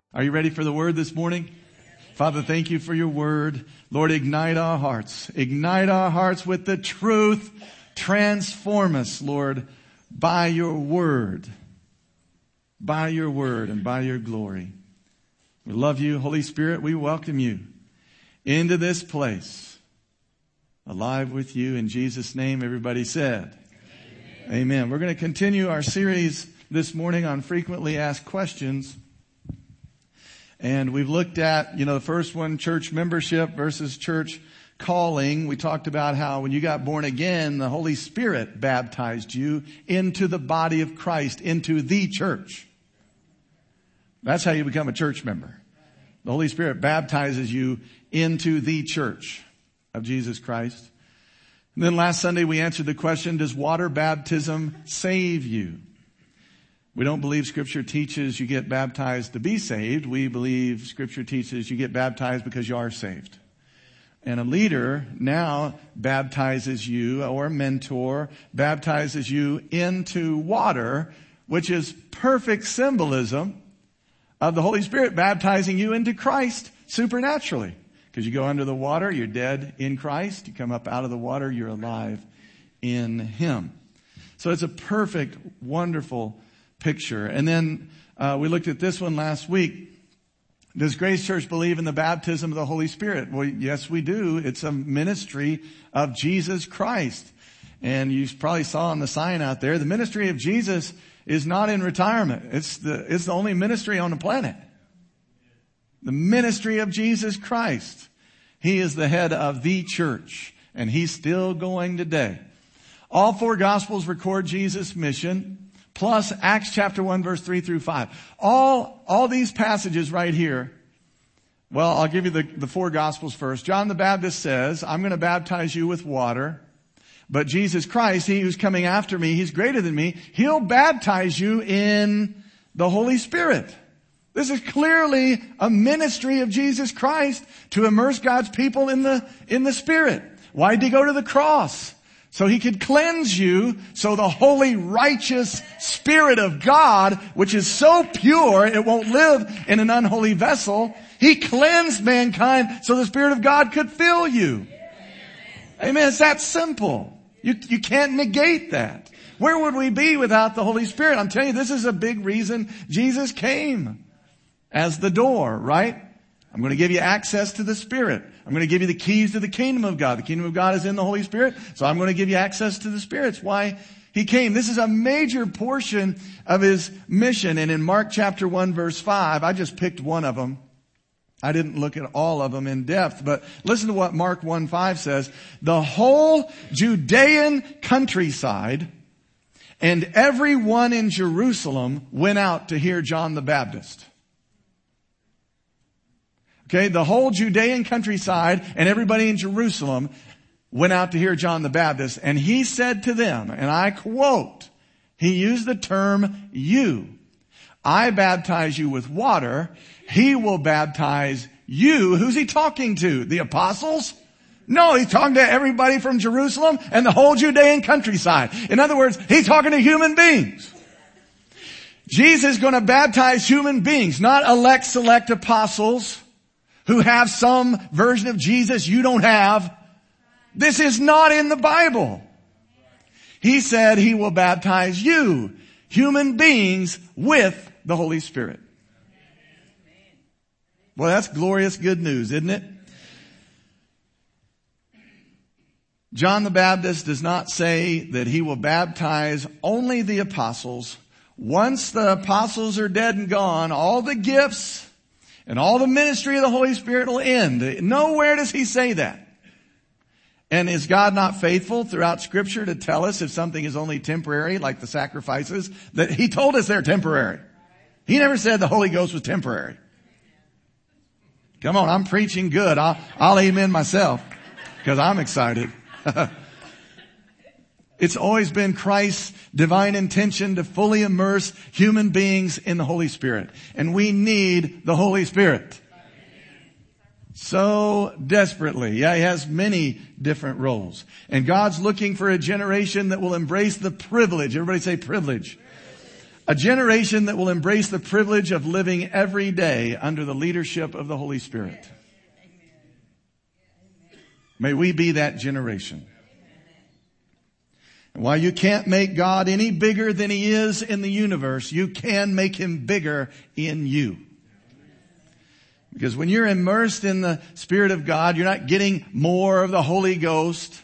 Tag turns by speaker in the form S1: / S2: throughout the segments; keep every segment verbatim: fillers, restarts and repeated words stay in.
S1: Are you ready for the word this morning? Father, thank you for your word. Lord, ignite our hearts. Ignite our hearts with the truth. Transform us, Lord, by your word. By your word and by your glory. We love you, Holy Spirit. We welcome you into this place. Alive with you in Jesus' name, everybody said. Amen. Amen. We're going to continue our series this morning on frequently asked questions. And we've looked at, you know, the first one, church membership versus church calling. We talked about how when you got born again, the Holy Spirit baptized you into the body of Christ, into the church. That's how you become a church member. The Holy Spirit baptizes you into the church of Jesus Christ. And then last Sunday we answered the question, does water baptism save you? We don't believe Scripture teaches you get baptized to be saved. We believe Scripture teaches you get baptized because you are saved. And a leader now baptizes you, or a mentor baptizes you into water, which is perfect symbolism of the Holy Spirit baptizing you into Christ supernaturally. Because you go under the water, you're dead in Christ. You come up out of the water, you're alive in Him. So it's a perfect, wonderful picture. And then uh, we looked at this one last week. Does Grace Church believe in the baptism of the Holy Spirit? Well, yes, we do. It's a ministry of Jesus Christ. And you probably saw on the sign out there, the ministry of Jesus is not in retirement. It's the, it's the only ministry on the planet. The ministry of Jesus Christ. He is the head of the church, and He's still going today. All four Gospels record Jesus' mission, plus Acts chapter one, verse three through five. All, all these passages right here. Well, I'll give you the, the four Gospels first. John the Baptist says, I'm going to baptize you with water. But Jesus Christ, He who's coming after me, He's greater than me. He'll baptize you in the Holy Spirit. This is clearly a ministry of Jesus Christ to immerse God's people in the, in the Spirit. Why did He go to the cross? So He could cleanse you, so the holy, righteous Spirit of God, which is so pure, it won't live in an unholy vessel. He cleansed mankind so the Spirit of God could fill you. Amen. It's that simple. You, you can't negate that. Where would we be without the Holy Spirit? I'm telling you, this is a big reason Jesus came as the door, right? I'm going to give you access to the Spirit. I'm going to give you the keys to the kingdom of God. The kingdom of God is in the Holy Spirit, so I'm going to give you access to the Spirit. It's why He came. This is a major portion of His mission. And in Mark chapter one, verse five, I just picked one of them. I didn't look at all of them in depth, but listen to what Mark one five says. The whole Judean countryside and everyone in Jerusalem went out to hear John the Baptist. Okay, the whole Judean countryside and everybody in Jerusalem went out to hear John the Baptist. And he said to them, and I quote, he used the term you. I baptize you with water. He will baptize you. Who's He talking to? The apostles? No, He's talking to everybody from Jerusalem and the whole Judean countryside. In other words, He's talking to human beings. Jesus is going to baptize human beings, not elect select apostles who have some version of Jesus you don't have. This is not in the Bible. He said He will baptize you, human beings, with the Holy Spirit. Well, that's glorious good news, isn't it? John the Baptist does not say that he will baptize only the apostles. Once the apostles are dead and gone, all the gifts and all the ministry of the Holy Spirit will end. Nowhere does He say that. And is God not faithful throughout Scripture to tell us if something is only temporary, like the sacrifices, that He told us they're temporary? He never said the Holy Ghost was temporary. Come on, I'm preaching good. I'll, I'll amen myself because I'm excited. It's always been Christ's divine intention to fully immerse human beings in the Holy Spirit. And we need the Holy Spirit. So desperately. Yeah, He has many different roles. And God's looking for a generation that will embrace the privilege. Everybody say privilege. A generation that will embrace the privilege of living every day under the leadership of the Holy Spirit. May we be that generation. And while you can't make God any bigger than He is in the universe, you can make Him bigger in you. Because when you're immersed in the Spirit of God, you're not getting more of the Holy Ghost.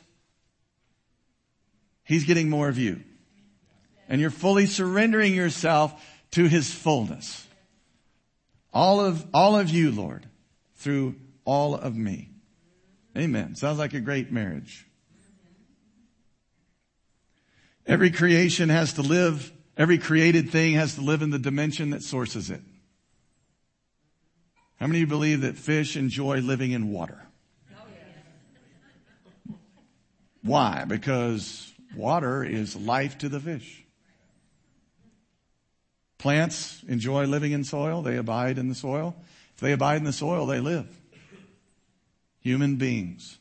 S1: He's getting more of you. And you're fully surrendering yourself to His fullness. All of, all of you, Lord, through all of me. Amen. Sounds like a great marriage. Every creation has to live, every created thing has to live in the dimension that sources it. How many of you believe that fish enjoy living in water? Why? Because water is life to the fish. Plants enjoy living in soil. They abide in the soil. If they abide in the soil, they live. Human beings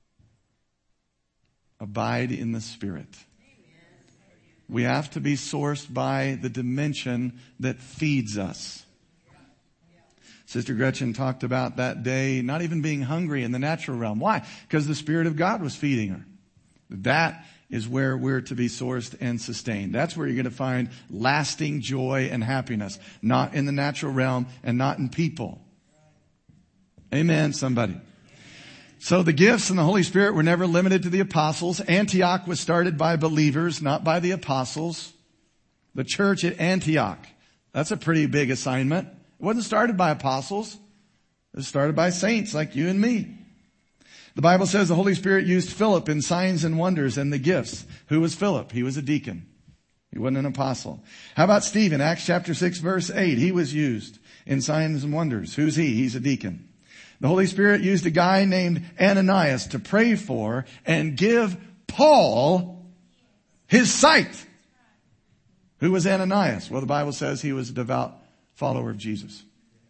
S1: abide in the Spirit. We have to be sourced by the dimension that feeds us. Sister Gretchen talked about that day not even being hungry in the natural realm. Why? Because the Spirit of God was feeding her. That is where we're to be sourced and sustained. That's where you're going to find lasting joy and happiness. Not in the natural realm and not in people. Amen, somebody. So the gifts and the Holy Spirit were never limited to the apostles. Antioch was started by believers, not by the apostles. The church at Antioch, that's a pretty big assignment. It wasn't started by apostles. It was started by saints like you and me. The Bible says the Holy Spirit used Philip in signs and wonders and the gifts. Who was Philip? He was a deacon. He wasn't an apostle. How about Stephen? Acts chapter six verse eight. He was used in signs and wonders. Who's he? He's a deacon. The Holy Spirit used a guy named Ananias to pray for and give Paul his sight. Who was Ananias? Well, the Bible says he was a devout follower of Jesus.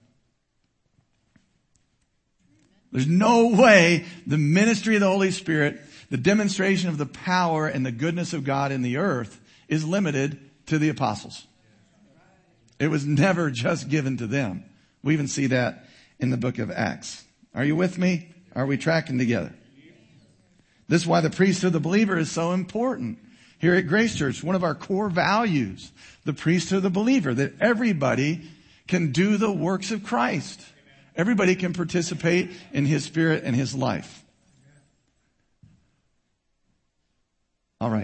S1: There's no way the ministry of the Holy Spirit, the demonstration of the power and the goodness of God in the earth is limited to the apostles. It was never just given to them. We even see that in the book of Acts. Are you with me? Are we tracking together? This is why the priesthood of the believer is so important. Here at Grace Church, one of our core values, the priesthood of the believer, that everybody can do the works of Christ. Everybody can participate in His Spirit and His life. All right.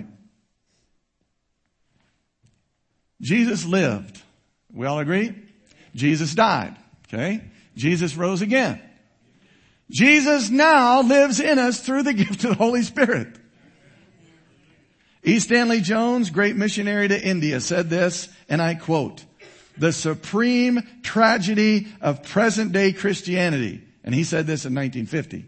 S1: Jesus lived. We all agree? Jesus died. Okay? Jesus rose again. Jesus now lives in us through the gift of the Holy Spirit. E. Stanley Jones, great missionary to India, said this, and I quote, "The supreme tragedy of present day Christianity," and he said this in nineteen fifty,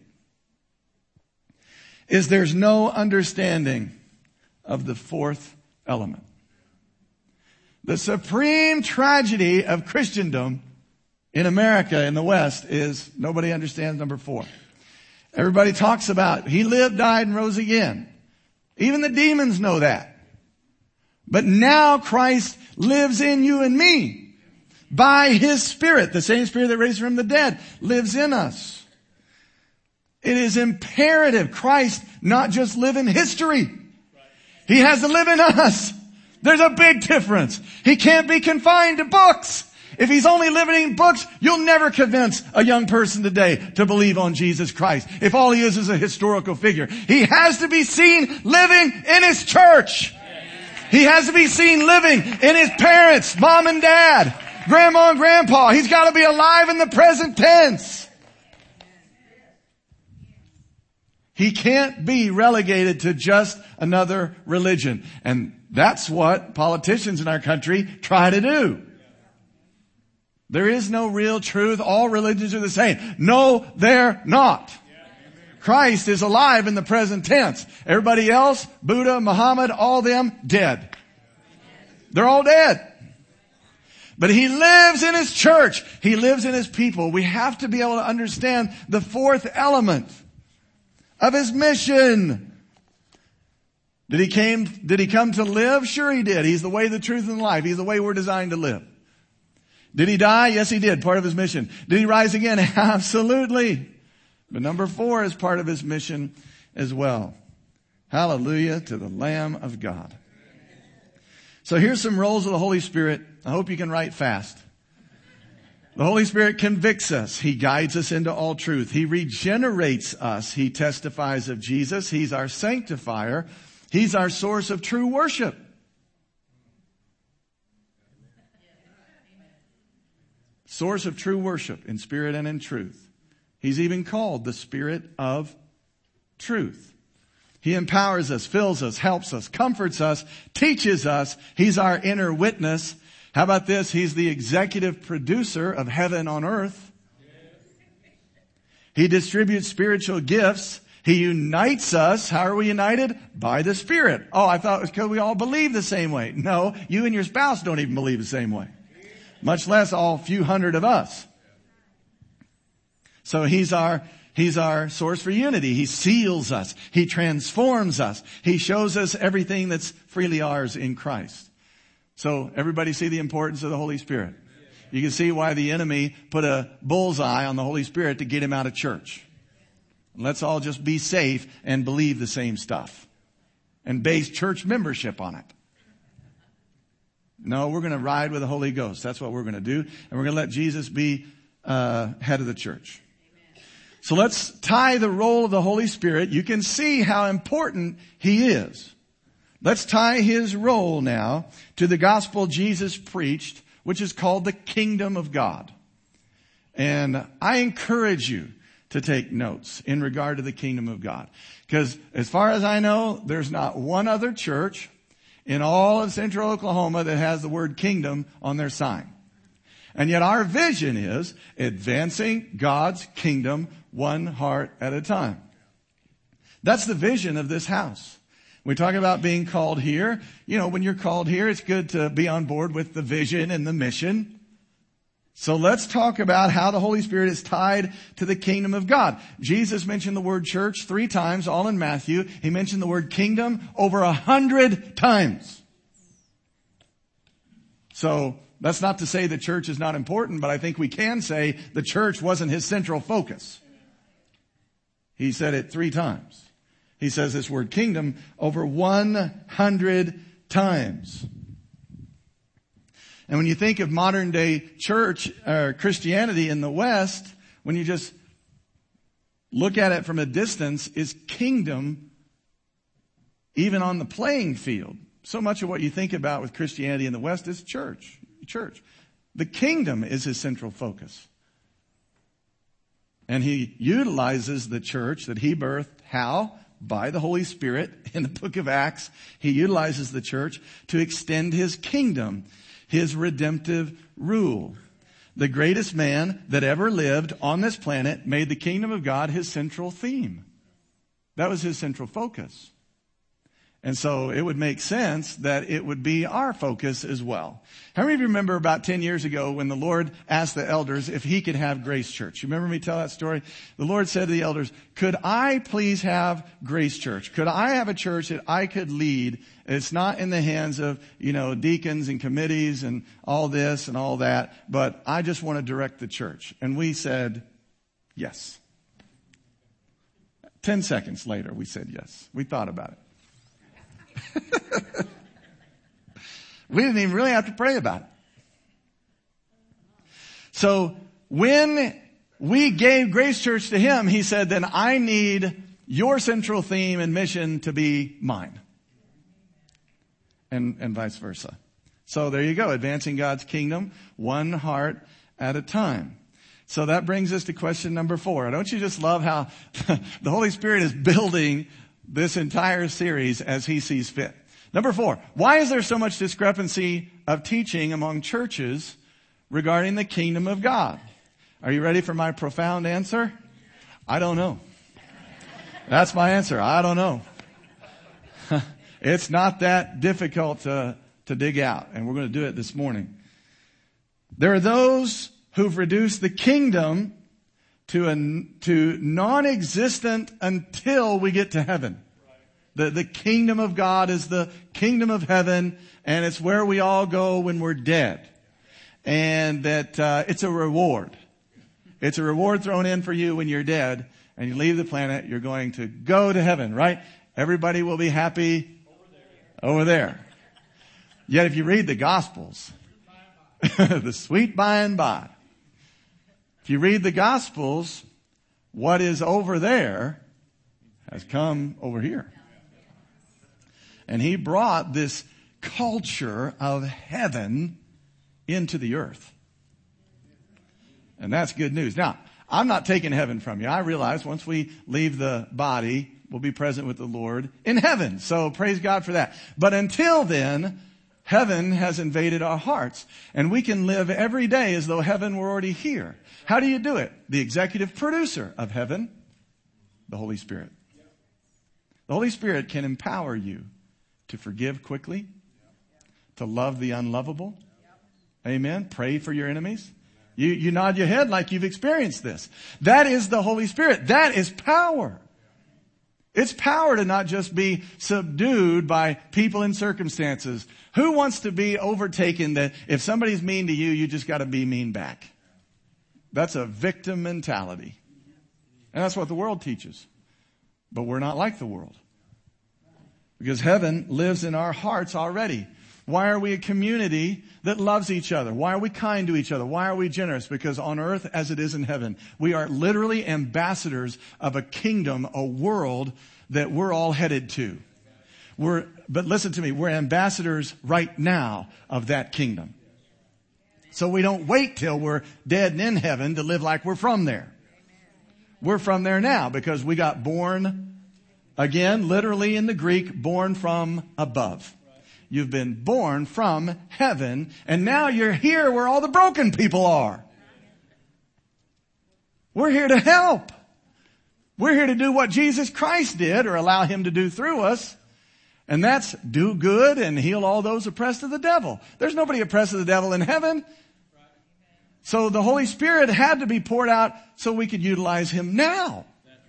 S1: "is there's no understanding of the fourth element." The supreme tragedy of Christendom in America, in the West, is nobody understands number four. Everybody talks about He lived, died, and rose again. Even the demons know that. But now Christ lives in you and me. By His Spirit, the same Spirit that raised Him from the dead, lives in us. It is imperative Christ not just live in history. He has to live in us. There's a big difference. He can't be confined to books. If He's only living in books, you'll never convince a young person today to believe on Jesus Christ. If all He is is a historical figure. He has to be seen living in His church. He has to be seen living in His parents, mom and dad, grandma and grandpa. He's got to be alive in the present tense. He can't be relegated to just another religion. And that's what politicians in our country try to do. There is no real truth. All religions are the same. No, they're not. Christ is alive in the present tense. Everybody else, Buddha, Muhammad, all them, dead. They're all dead. But He lives in His church. He lives in His people. We have to be able to understand the fourth element of His mission. Did he came, did he come to live? Sure he did. He's the way, the truth, and the life. He's the way we're designed to live. Did he die? Yes, he did. Part of his mission. Did he rise again? Absolutely. But number four is part of his mission as well. Hallelujah to the Lamb of God. So here's some roles of the Holy Spirit. I hope you can write fast. The Holy Spirit convicts us. He guides us into all truth. He regenerates us. He testifies of Jesus. He's our sanctifier. He's our source of true worship. Source of true worship in spirit and in truth. He's even called the Spirit of truth. He empowers us, fills us, helps us, comforts us, teaches us. He's our inner witness. How about this? He's the executive producer of heaven on earth. He distributes spiritual gifts. He unites us. How are we united? By the Spirit. Oh, I thought it was because we all believe the same way. No, you and your spouse don't even believe the same way. Much less all few hundred of us. So he's our, he's our source for unity. He seals us. He transforms us. He shows us everything that's freely ours in Christ. So everybody see the importance of the Holy Spirit. You can see why the enemy put a bullseye on the Holy Spirit to get him out of church. Let's all just be safe and believe the same stuff and base church membership on it. No, we're going to ride with the Holy Ghost. That's what we're going to do. And we're going to let Jesus be uh, head of the church. Amen. So let's tie the role of the Holy Spirit. You can see how important he is. Let's tie his role now to the gospel Jesus preached, which is called the kingdom of God. And I encourage you to take notes in regard to the kingdom of God. Because as far as I know, there's not one other church in all of central Oklahoma that has the word kingdom on their sign. And yet our vision is advancing God's kingdom one heart at a time. That's the vision of this house. We talk about being called here. You know, when you're called here, it's good to be on board with the vision and the mission. So let's talk about how the Holy Spirit is tied to the kingdom of God. Jesus mentioned the word church three times, all in Matthew. He mentioned the word kingdom over a hundred times. So that's not to say the church is not important, but I think we can say the church wasn't his central focus. He said it three times. He says this word kingdom over one hundred times. And when you think of modern day church or Christianity in the West, when you just look at it from a distance, is kingdom even on the playing field? So much of what you think about with Christianity in the West is church. Church. The kingdom is his central focus. And he utilizes the church that he birthed. How? By the Holy Spirit. In the book of Acts, he utilizes the church to extend his kingdom, his redemptive rule. The greatest man that ever lived on this planet made the kingdom of God his central theme. That was his central focus. And so it would make sense that it would be our focus as well. How many of you remember about ten years ago when the Lord asked the elders if he could have Grace Church? You remember me tell that story? The Lord said to the elders, could I please have Grace Church? Could I have a church that I could lead? It's not in the hands of, you know, deacons and committees and all this and all that, but I just want to direct the church. And we said, yes. Ten seconds later, we said yes. We thought about it. We didn't even really have to pray about it. So when we gave Grace Church to him, he said, then I need your central theme and mission to be mine. And, and vice versa. So there you go. Advancing God's kingdom, one heart at a time. So that brings us to question number four. Don't you just love how the Holy Spirit is building this entire series as he sees fit? Number four, why is there so much discrepancy of teaching among churches regarding the kingdom of God? Are you ready for my profound answer? I don't know. That's my answer. I don't know. It's not that difficult to, to dig out, and we're going to do it this morning. There are those who've reduced the kingdom to a, to non-existent until we get to heaven. The, the kingdom of God is the kingdom of heaven, and it's where we all go when we're dead. And that uh, it's a reward. It's a reward thrown in for you when you're dead and you leave the planet. You're going to go to heaven, right? Everybody will be happy over there. Over there. Yet if you read the Gospels, the sweet by and by, if you read the Gospels, what is over there has come over here. And he brought this culture of heaven into the earth. And that's good news. Now, I'm not taking heaven from you. I realize once we leave the body, we'll be present with the Lord in heaven. So praise God for that. But until then, heaven has invaded our hearts. And we can live every day as though heaven were already here. How do you do it? The executive producer of heaven, the Holy Spirit. The Holy Spirit can empower you to forgive quickly, to love the unlovable. Amen. Pray for your enemies. You, you nod your head like you've experienced this. That is the Holy Spirit. That is power. It's power to not just be subdued by people and circumstances. Who wants to be overtaken that if somebody's mean to you, you just got to be mean back? That's a victim mentality. And that's what the world teaches. But we're not like the world. Because heaven lives in our hearts already. Why are we a community that loves each other? Why are we kind to each other? Why are we generous? Because on earth as it is in heaven, we are literally ambassadors of a kingdom, a world that we're all headed to. We're, but listen to me, we're ambassadors right now of that kingdom. So we don't wait till we're dead and in heaven to live like we're from there. We're from there now because we got born again, literally in the Greek, born from above. You've been born from heaven, and now you're here where all the broken people are. We're here to help. We're here to do what Jesus Christ did, or allow him to do through us. And that's do good and heal all those oppressed of the devil. There's nobody oppressed of the devil in heaven. So the Holy Spirit had to be poured out so we could utilize him now.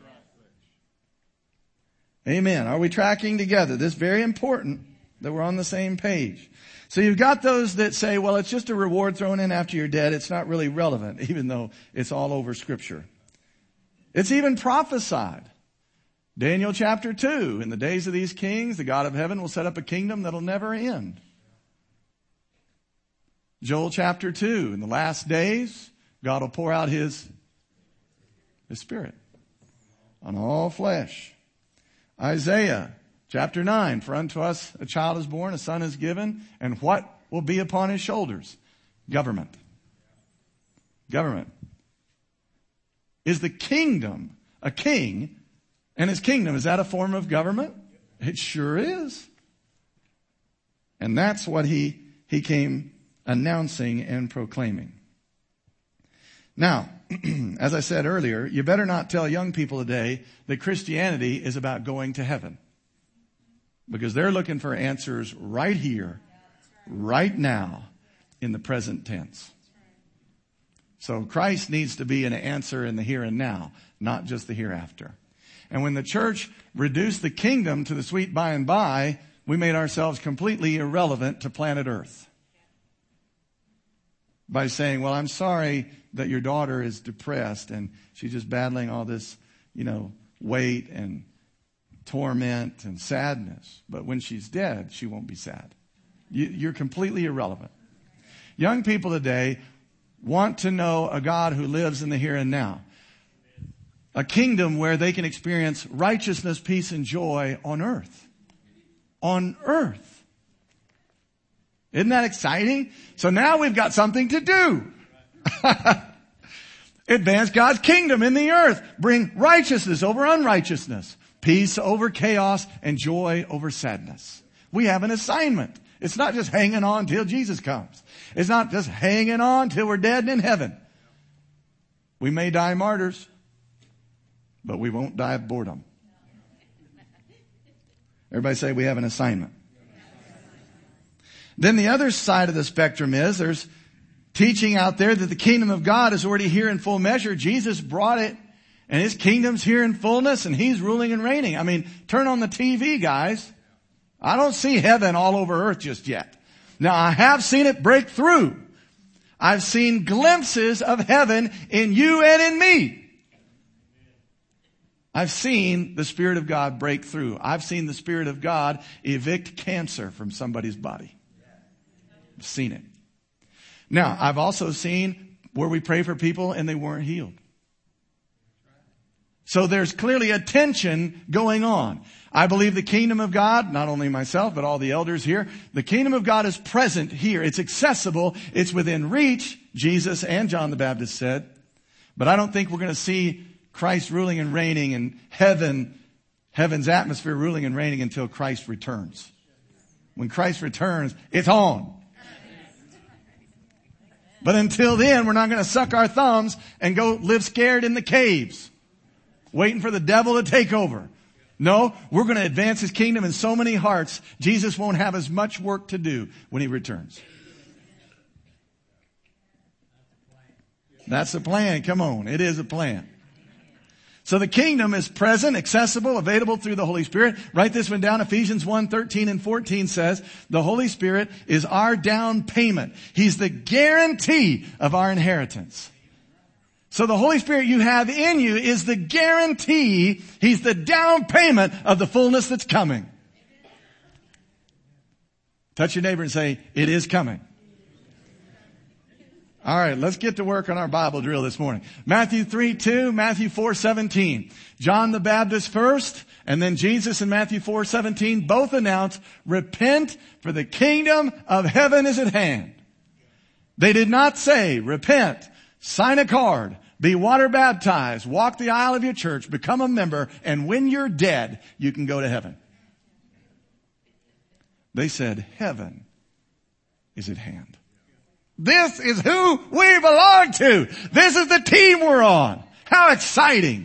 S1: Amen. Are we tracking together? This is very important that we're on the same page. So you've got those that say, well, it's just a reward thrown in after you're dead. It's not really relevant, even though it's all over Scripture. It's even prophesied. Daniel chapter two, in the days of these kings, the God of heaven will set up a kingdom that'll never end. Joel chapter two, in the last days, God will pour out his, his Spirit on all flesh. Isaiah chapter nine, for unto us a child is born, a son is given, and what will be upon his shoulders? Government. Government. Is the kingdom a king? And his kingdom, is that a form of government? It sure is. And that's what he, he came announcing and proclaiming. Now, as I said earlier, you better not tell young people today that Christianity is about going to heaven. Because they're looking for answers right here, right now, in the present tense. So Christ needs to be an answer in the here and now, not just the hereafter. And when the church reduced the kingdom to the sweet by and by, we made ourselves completely irrelevant to planet Earth. By saying, well, I'm sorry that your daughter is depressed and she's just battling all this, you know, weight and torment and sadness. But when she's dead, she won't be sad. You're completely irrelevant. Young people today want to know a God who lives in the here and now. A kingdom where they can experience righteousness, peace, and joy on earth. On earth. Isn't that exciting? So now we've got something to do. Advance God's kingdom in the earth. Bring righteousness over unrighteousness. Peace over chaos and joy over sadness. We have an assignment. It's not just hanging on till Jesus comes. It's not just hanging on till we're dead and in heaven. We may die martyrs, but we won't die of boredom. Everybody say we have an assignment. Then the other side of the spectrum is there's teaching out there that the kingdom of God is already here in full measure. Jesus brought it And His kingdom's here in fullness and He's ruling and reigning. I mean, turn on the T V, guys. I don't see heaven all over earth just yet. Now, I have seen it break through. I've seen glimpses of heaven in you and in me. I've seen the Spirit of God break through. I've seen the Spirit of God evict cancer from somebody's body. I've seen it. Now, I've also seen where we pray for people and they weren't healed. So there's clearly a tension going on. I believe the kingdom of God, not only myself, but all the elders here, the kingdom of God is present here. It's accessible. It's within reach, Jesus and John the Baptist said. But I don't think we're going to see Christ ruling and reigning in heaven, heaven's atmosphere ruling and reigning until Christ returns. When Christ returns, it's on. But until then, we're not going to suck our thumbs and go live scared in the caves, waiting for the devil to take over. No, we're going to advance His kingdom in so many hearts, Jesus won't have as much work to do when He returns. That's the plan. Come on. It is a plan. So the kingdom is present, accessible, available through the Holy Spirit. Write this one down. Ephesians one, thirteen and fourteen says, the Holy Spirit is our down payment. He's the guarantee of our inheritance. So the Holy Spirit you have in you is the guarantee. He's the down payment of the fullness that's coming. Touch your neighbor and say, it is coming. All right, let's get to work on our Bible drill this morning. Matthew three two, Matthew four seventeen. John the Baptist first, and then Jesus in Matthew four seventeen both announce, repent, for the kingdom of heaven is at hand. They did not say, repent, sign a card, be water baptized, walk the aisle of your church, become a member, and when you're dead, you can go to heaven. They said, heaven is at hand. This is who we belong to. This is the team we're on. How exciting.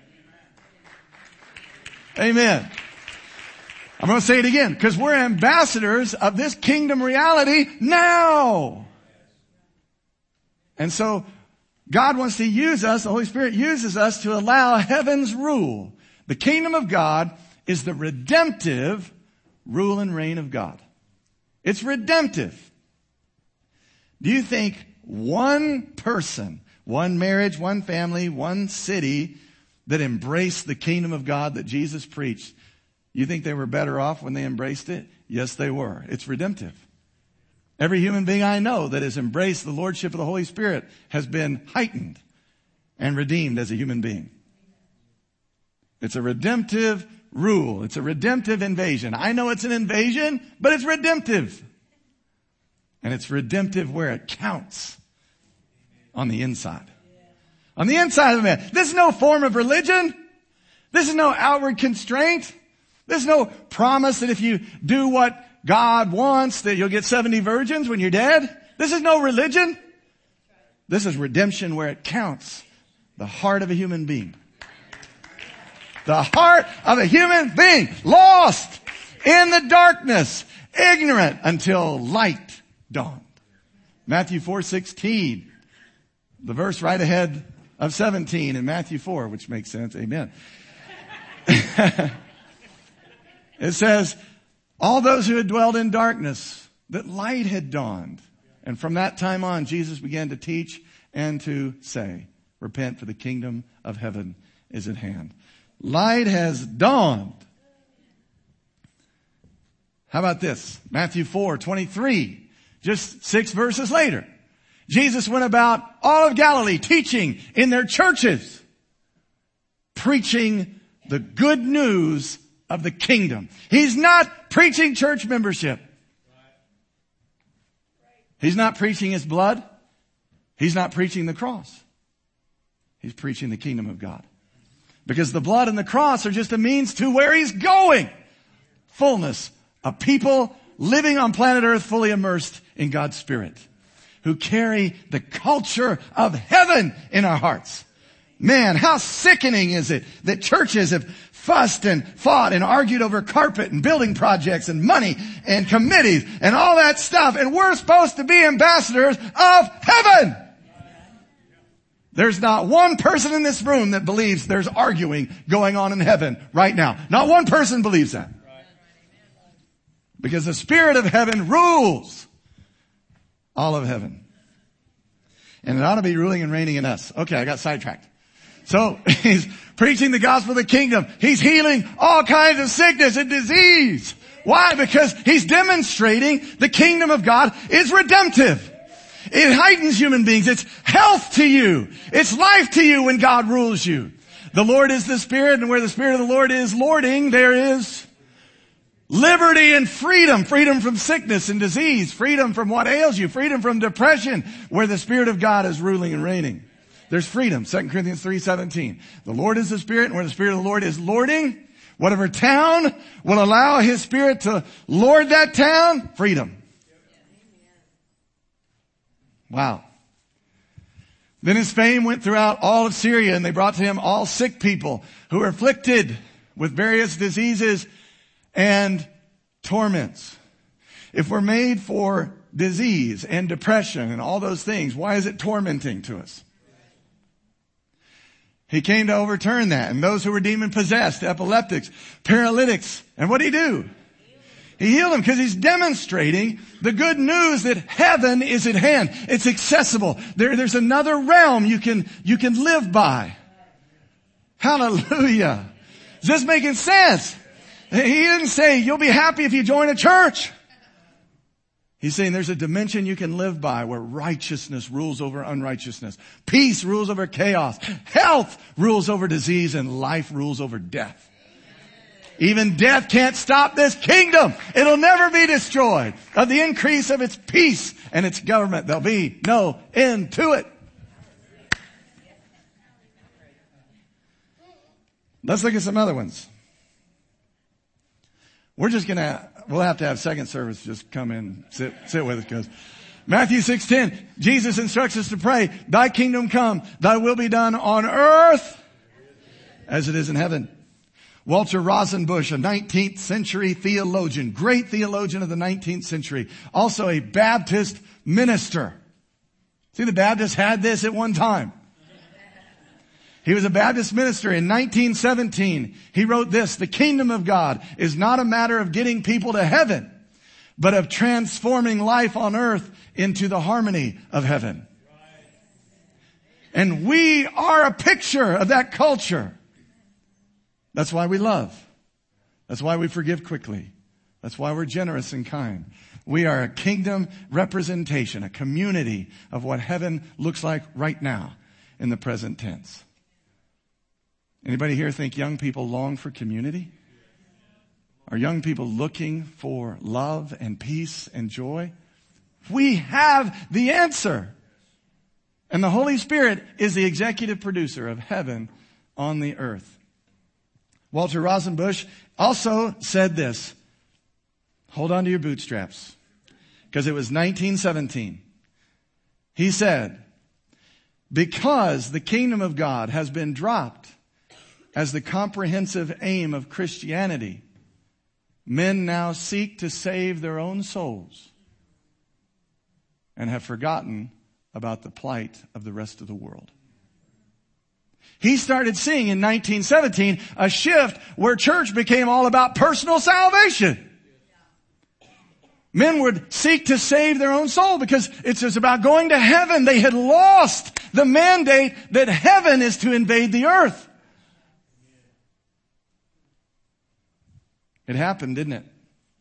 S1: Amen. I'm going to say it again because we're ambassadors of this kingdom reality now. And so God wants to use us, the Holy Spirit uses us to allow heaven's rule. The kingdom of God is the redemptive rule and reign of God. It's redemptive. Do you think one person, one marriage, one family, one city that embraced the kingdom of God that Jesus preached, you think they were better off when they embraced it? Yes, they were. It's redemptive. Every human being I know that has embraced the lordship of the Holy Spirit has been heightened and redeemed as a human being. It's a redemptive rule. It's a redemptive invasion. I know it's an invasion, but it's redemptive. And it's redemptive where it counts. On the inside. On the inside of a man. This is no form of religion. This is no outward constraint. This is no promise that if you do what God wants that you'll get seventy virgins when you're dead. This is no religion. This is redemption where it counts. The heart of a human being. The heart of a human being. Lost in the darkness. Ignorant until light dawned. Matthew four sixteen. The verse right ahead of seventeen in Matthew four, which makes sense. Amen. It says, all those who had dwelled in darkness, that light had dawned. And from that time on, Jesus began to teach and to say, repent, for the kingdom of heaven is at hand. Light has dawned. How about this? Matthew four twenty-three. Just six verses later. Jesus went about all of Galilee teaching in their churches, preaching the good news of the kingdom. He's not preaching church membership. He's not preaching His blood. He's not preaching the cross. He's preaching the kingdom of God. Because the blood and the cross are just a means to where He's going. Fullness of people living on planet Earth fully immersed in God's Spirit, who carry the culture of heaven in our hearts. Man, how sickening is it that churches have fussed and fought and argued over carpet and building projects and money and committees and all that stuff, and we're supposed to be ambassadors of heaven. There's not one person in this room that believes there's arguing going on in heaven right now. Not one person believes that. Because the Spirit of heaven rules all of heaven. And it ought to be ruling and reigning in us. Okay, I got sidetracked. So he's preaching the gospel of the kingdom. He's healing all kinds of sickness and disease. Why? Because he's demonstrating the kingdom of God is redemptive. It heightens human beings. It's health to you. It's life to you when God rules you. The Lord is the Spirit, and where the Spirit of the Lord is lording, there is liberty and freedom. Freedom from sickness and disease. Freedom from what ails you. Freedom from depression. Where the Spirit of God is ruling and reigning, there's freedom. Second Corinthians three seventeen. The Lord is the Spirit, and where the Spirit of the Lord is lording, whatever town will allow His Spirit to lord that town, freedom. Wow. Then His fame went throughout all of Syria, and they brought to Him all sick people who were afflicted with various diseases and torments. If we're made for disease and depression and all those things, why is it tormenting to us? He came to overturn that. And those who were demon possessed, epileptics, paralytics, and what did He do? He healed them because He's demonstrating the good news that heaven is at hand. It's accessible. There, there's another realm you can, you can live by. Hallelujah. Is this making sense? He didn't say you'll be happy if you join a church. He's saying there's a dimension you can live by where righteousness rules over unrighteousness. Peace rules over chaos. Health rules over disease, and life rules over death. Even death can't stop this kingdom. It'll never be destroyed. Of the increase of its peace and its government, there'll be no end to it. Let's look at some other ones. We're just gonna, we'll have to have second service just come in, sit, sit with us, because Matthew six ten, Jesus instructs us to pray, Thy kingdom come, Thy will be done on earth as it is in heaven. Walter Rosenbusch, a nineteenth century theologian, great theologian of the nineteenth century, also a Baptist minister. See, the Baptists had this at one time. He was a Baptist minister. In nineteen seventeen, he wrote this: the kingdom of God is not a matter of getting people to heaven, but of transforming life on earth into the harmony of heaven. And we are a picture of that culture. That's why we love. That's why we forgive quickly. That's why we're generous and kind. We are a kingdom representation, a community of what heaven looks like right now in the present tense. Anybody here think young people long for community? Are young people looking for love and peace and joy? We have the answer. And the Holy Spirit is the executive producer of heaven on the earth. Walter Rosenbusch also said this. Hold on to your bootstraps, because it was nineteen seventeen. He said, because the kingdom of God has been dropped as the comprehensive aim of Christianity, men now seek to save their own souls and have forgotten about the plight of the rest of the world. He started seeing in nineteen seventeen a shift where church became all about personal salvation. Men would seek to save their own soul because it's just about going to heaven. They had lost the mandate that heaven is to invade the earth. It happened, didn't it?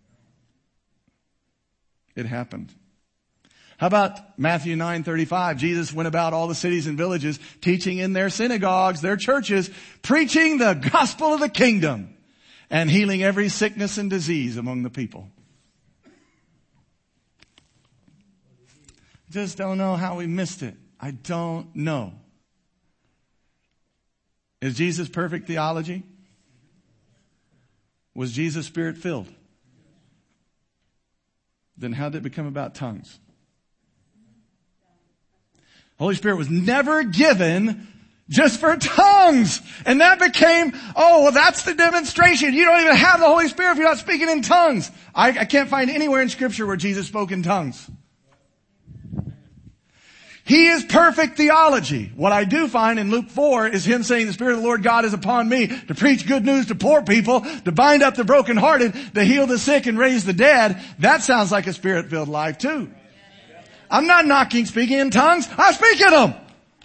S1: It happened. How about Matthew nine thirty-five? Jesus went about all the cities and villages, teaching in their synagogues, their churches, preaching the gospel of the kingdom and healing every sickness and disease among the people. Just don't know how we missed it. I don't know. Is Jesus perfect theology? Was Jesus Spirit filled? Then how did it become about tongues? Holy Spirit was never given just for tongues. And that became, oh, well, that's the demonstration. You don't even have the Holy Spirit if you're not speaking in tongues. I, I can't find anywhere in Scripture where Jesus spoke in tongues. He is perfect theology. What I do find in Luke four is him saying the Spirit of the Lord God is upon me to preach good news to poor people, to bind up the brokenhearted, to heal the sick and raise the dead. That sounds like a Spirit-filled life too. I'm not knocking speaking in tongues. I speak in them.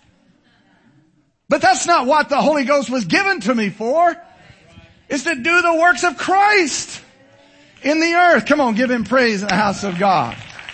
S1: But that's not what the Holy Ghost was given to me for. It's to do the works of Christ in the earth. Come on, give him praise in the house of God.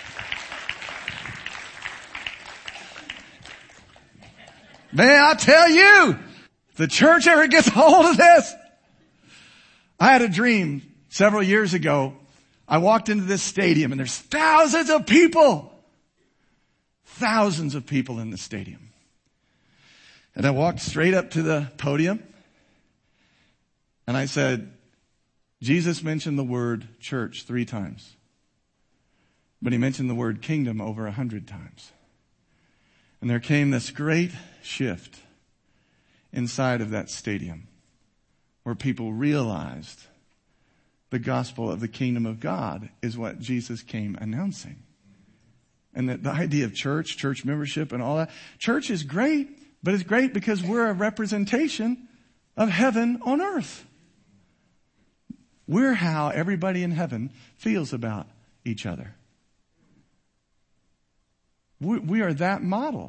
S1: Man, I tell you, if the church ever gets a hold of this. I had a dream several years ago. I walked into this stadium and there's thousands of people. Thousands of people in the stadium. And I walked straight up to the podium and I said, Jesus mentioned the word church three times. But he mentioned the word kingdom over a hundred times. And there came this great shift inside of that stadium where people realized the gospel of the kingdom of God is what Jesus came announcing. And that the idea of church, church membership and all that, church is great, but it's great because we're a representation of heaven on earth. We're how everybody in heaven feels about each other. We, we are that model.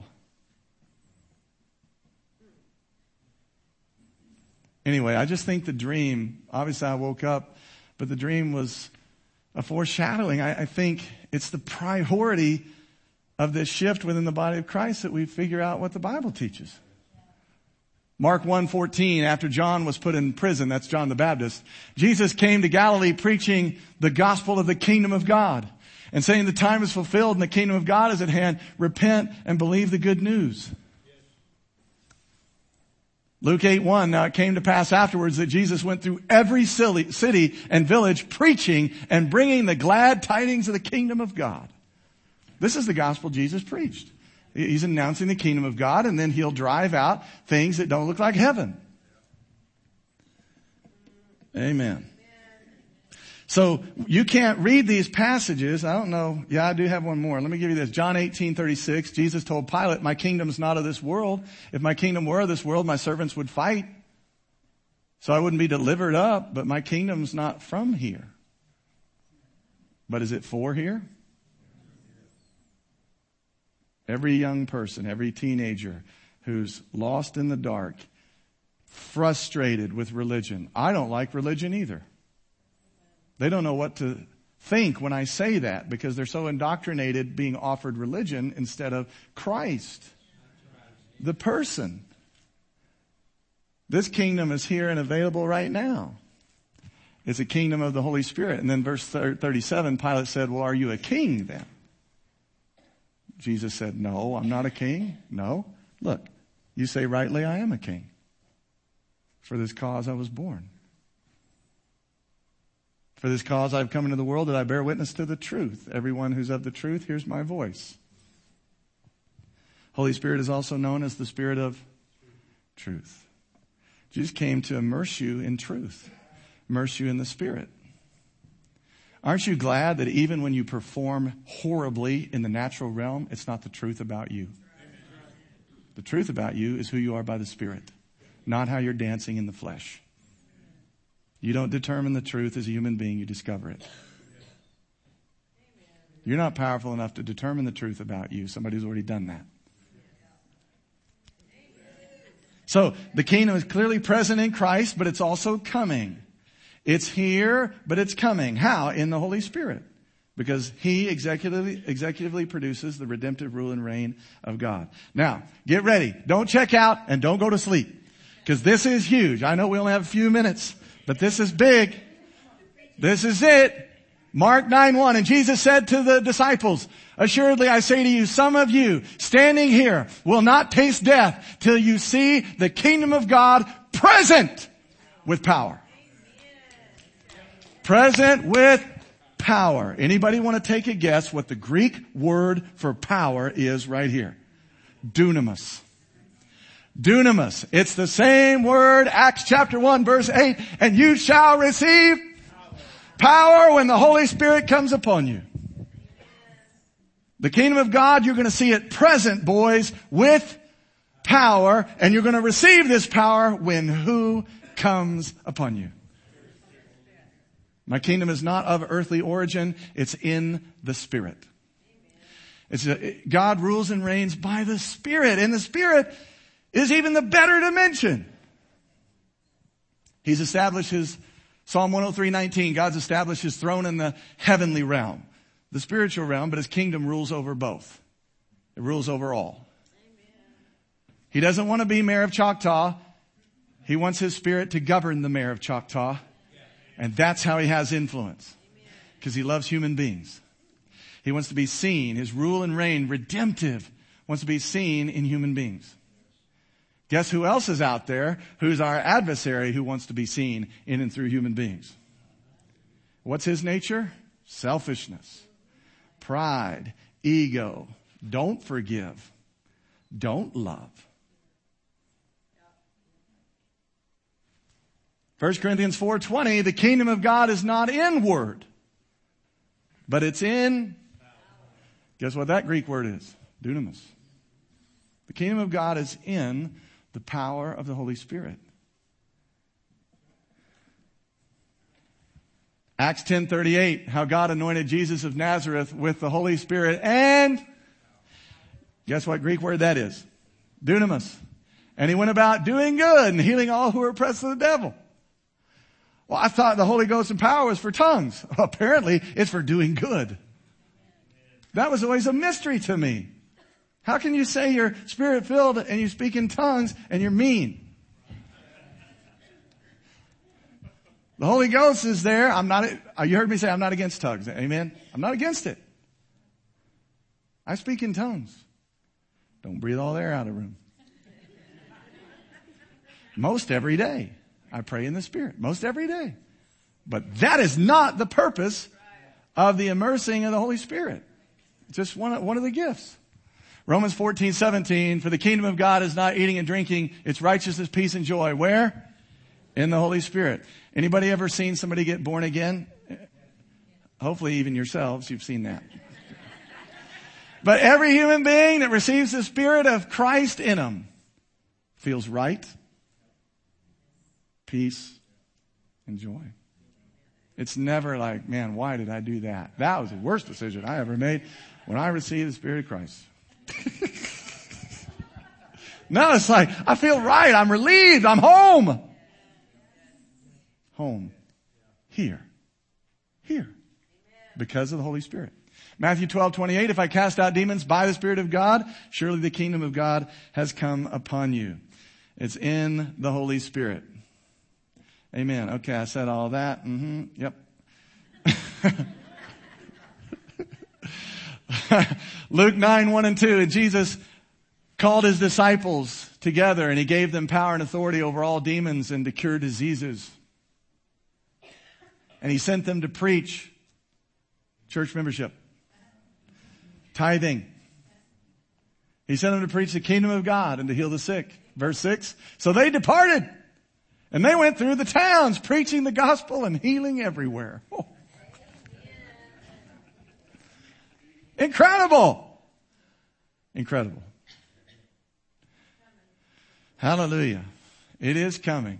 S1: Anyway, I just think the dream, obviously I woke up, but the dream was a foreshadowing. I, I think it's the priority of this shift within the body of Christ that we figure out what the Bible teaches. Mark one fourteen, after John was put in prison, that's John the Baptist, Jesus came to Galilee preaching the gospel of the kingdom of God and saying the time is fulfilled and the kingdom of God is at hand. Repent and believe the good news. Luke eight one, now it came to pass afterwards that Jesus went through every city and village preaching and bringing the glad tidings of the kingdom of God. This is the gospel Jesus preached. He's announcing the kingdom of God and then he'll drive out things that don't look like heaven. Amen. So you can't read these passages. I don't know. Yeah, I do have one more. Let me give you this. John eighteen thirty-six. Jesus told Pilate, my kingdom's not of this world. If my kingdom were of this world, my servants would fight. So I wouldn't be delivered up, but my kingdom's not from here. But is it for here? Every young person, every teenager who's lost in the dark, frustrated with religion. I don't like religion either. They don't know what to think when I say that because they're so indoctrinated being offered religion instead of Christ, the person. This kingdom is here and available right now. It's a kingdom of the Holy Spirit. And then verse thirty-seven, Pilate said, well, are you a king then? Jesus said, no, I'm not a king. No. Look, you say rightly, I am a king. For this cause I was born. For this cause I've come into the world that I bear witness to the truth. Everyone who's of the truth hears my voice. Holy Spirit is also known as the Spirit of truth. Jesus came to immerse you in truth. Immerse you in the Spirit. Aren't you glad that even when you perform horribly in the natural realm, it's not the truth about you? The truth about you is who you are by the Spirit, not how you're dancing in the flesh. You don't determine the truth as a human being, you discover it. You're not powerful enough to determine the truth about you. Somebody's already done that. So the kingdom is clearly present in Christ, but it's also coming. It's here, but it's coming. How? In the Holy Spirit. Because He executively, executively produces the redemptive rule and reign of God. Now, get ready. Don't check out and don't go to sleep. Because this is huge. I know we only have a few minutes, but this is big. This is it. Mark nine one. And Jesus said to the disciples, assuredly I say to you, some of you standing here will not taste death till you see the kingdom of God present with power. Present with power. Anybody want to take a guess what the Greek word for power is right here? Dunamis. Dunamis. It's the same word, Acts chapter one verse eight, and you shall receive power when the Holy Spirit comes upon you. The kingdom of God, you're going to see it present, boys, with power, and you're going to receive this power when who comes upon you? My kingdom is not of earthly origin. It's in the Spirit. It's a, God rules and reigns by the Spirit, and the Spirit is even the better dimension. He's established his, Psalm one oh three nineteen, God's established his throne in the heavenly realm, the spiritual realm, but his kingdom rules over both. It rules over all. He doesn't want to be mayor of Choctaw. He wants his Spirit to govern the mayor of Choctaw. And that's how he has influence. Because he loves human beings. He wants to be seen. His rule and reign, redemptive, wants to be seen in human beings. Guess who else is out there who's our adversary who wants to be seen in and through human beings? What's his nature? Selfishness, pride, ego, don't forgive, don't love. First Corinthians four twenty, the kingdom of God is not in word, but it's in, guess what that Greek word is? Dunamis. The kingdom of God is in the power of the Holy Spirit. Acts ten thirty-eight, how God anointed Jesus of Nazareth with the Holy Spirit and, guess what Greek word that is? Dunamis. And he went about doing good and healing all who were oppressed of the devil. Well, I thought the Holy Ghost and power was for tongues. Well, apparently, it's for doing good. That was always a mystery to me. How can you say you're Spirit-filled and you speak in tongues and you're mean? The Holy Ghost is there. I'm not, you heard me say I'm not against tongues. Amen? I'm not against it. I speak in tongues. Don't breathe all the air out of the room. Most every day. I pray in the Spirit. Most every day. But that is not the purpose of the immersing of the Holy Spirit. Just one, one of the gifts. Romans fourteen seventeen, for the kingdom of God is not eating and drinking, it's righteousness, peace, and joy. Where? In the Holy Spirit. Anybody ever seen somebody get born again? Hopefully even yourselves, you've seen that. But every human being that receives the Spirit of Christ in them feels right, peace, and joy. It's never like, man, why did I do that? That was the worst decision I ever made when I received the Spirit of Christ. No, it's like, I feel right. I'm relieved. I'm home. Home. Here. Here. Because of the Holy Spirit. Matthew twelve twenty-eight, if I cast out demons by the Spirit of God, surely the kingdom of God has come upon you. It's in the Holy Spirit. Amen. Okay, I said all that. Mm-hmm. Yep. Luke nine, one and two, and Jesus called his disciples together and he gave them power and authority over all demons and to cure diseases. And he sent them to preach church membership, tithing. He sent them to preach the kingdom of God and to heal the sick. Verse six, so they departed and they went through the towns preaching the gospel and healing everywhere. Oh. Incredible. Incredible. Hallelujah. It is coming.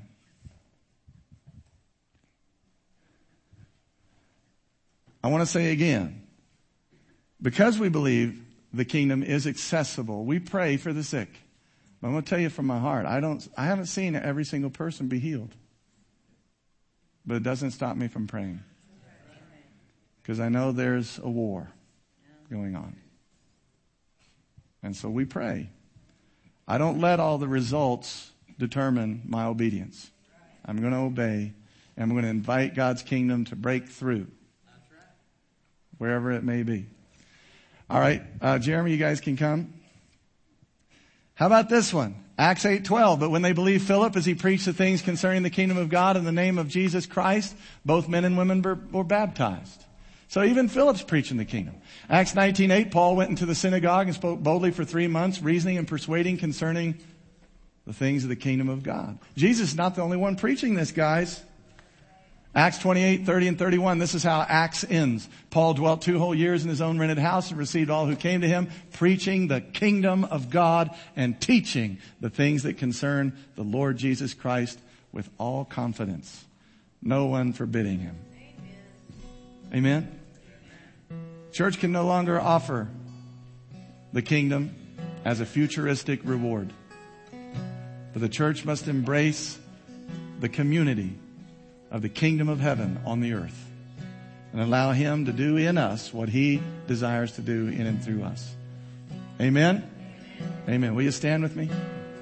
S1: I want to say again, because we believe the kingdom is accessible, we pray for the sick. But I'm going to tell you from my heart, I don't, I haven't seen every single person be healed. But it doesn't stop me from praying. Because I know there's a war going on. And so we pray. I don't let all the results determine my obedience. I'm going to obey. And I'm going to invite God's kingdom to break through. Wherever it may be. All right. Uh, Jeremy, you guys can come. How about this one? Acts eight twelve. But when they believed Philip as he preached the things concerning the kingdom of God in the name of Jesus Christ, both men and women were, were baptized. So even Philip's preaching the kingdom. Acts nineteen eight, Paul went into the synagogue and spoke boldly for three months, reasoning and persuading concerning the things of the kingdom of God. Jesus is not the only one preaching this, guys. Acts twenty-eight, thirty and thirty-one, this is how Acts ends. Paul dwelt two whole years in his own rented house and received all who came to him, preaching the kingdom of God and teaching the things that concern the Lord Jesus Christ with all confidence, no one forbidding him. Amen? Church can no longer offer the kingdom as a futuristic reward. But the church must embrace the community of the kingdom of heaven on the earth and allow him to do in us what he desires to do in and through us. Amen? Amen. Will you stand with me?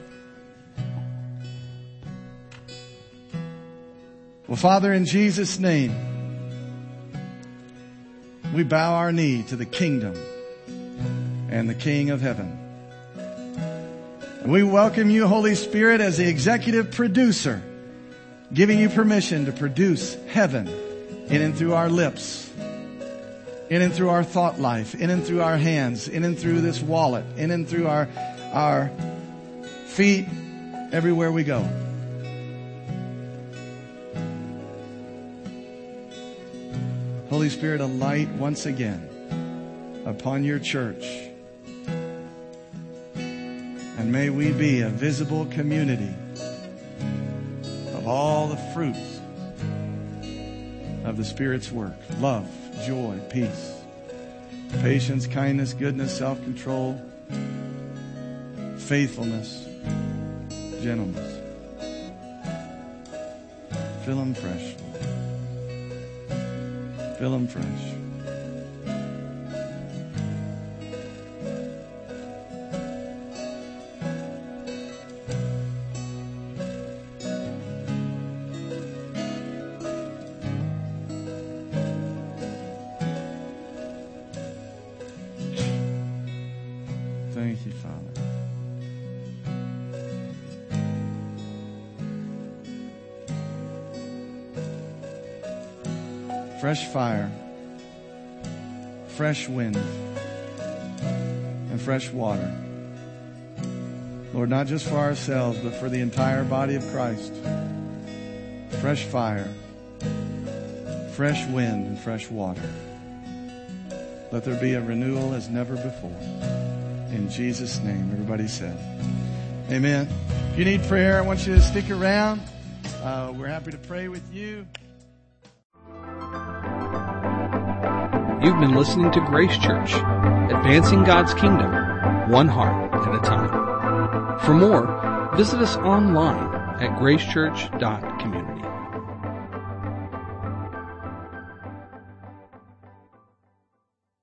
S1: Well, Father, in Jesus' name, we bow our knee to the kingdom and the King of heaven. And we welcome you, Holy Spirit, as the executive producer, giving you permission to produce heaven in and through our lips, in and through our thought life, in and through our hands, in and through this wallet, in and through our, our feet, everywhere we go. Holy Spirit, alight once again upon your church. And may we be a visible community of all the fruits of the Spirit's work. Love, joy, peace, patience, kindness, goodness, self-control, faithfulness, gentleness. Fill them fresh. Fill them fresh. Thank you, Father. Fresh fire, fresh wind, and fresh water. Lord, not just for ourselves, but for the entire body of Christ. Fresh fire, fresh wind, and fresh water. Let there be a renewal as never before. In Jesus' name, everybody said, amen. If you need prayer, I want you to stick around. Uh, we're happy to pray with you.
S2: You've been listening to Grace Church, advancing God's kingdom, one heart at a time. For more, visit us online at gracechurch dot community.